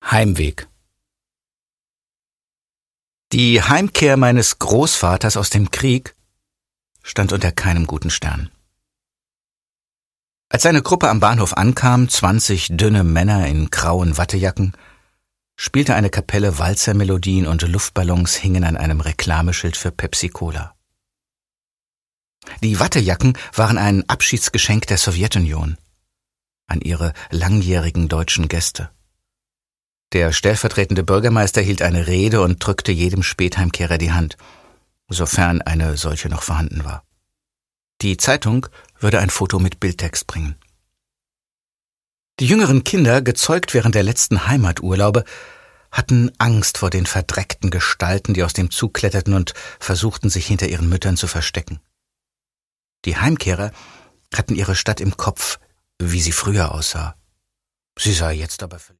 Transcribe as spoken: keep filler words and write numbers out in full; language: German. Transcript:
Heimweg. Die Heimkehr meines Großvaters aus dem Krieg stand unter keinem guten Stern. Als seine Gruppe am Bahnhof ankam, zwanzig dünne Männer in grauen Wattejacken, spielte eine Kapelle Walzermelodien und Luftballons hingen an einem Reklameschild für Pepsi-Cola. Die Wattejacken waren ein Abschiedsgeschenk der Sowjetunion an ihre langjährigen deutschen Gäste. Der stellvertretende Bürgermeister hielt eine Rede und drückte jedem Spätheimkehrer die Hand, sofern eine solche noch vorhanden war. Die Zeitung würde ein Foto mit Bildtext bringen. Die jüngeren Kinder, gezeugt während der letzten Heimaturlaube, hatten Angst vor den verdreckten Gestalten, die aus dem Zug kletterten und versuchten, sich hinter ihren Müttern zu verstecken. Die Heimkehrer hatten ihre Stadt im Kopf, wie sie früher aussah. Sie sah jetzt aber völlig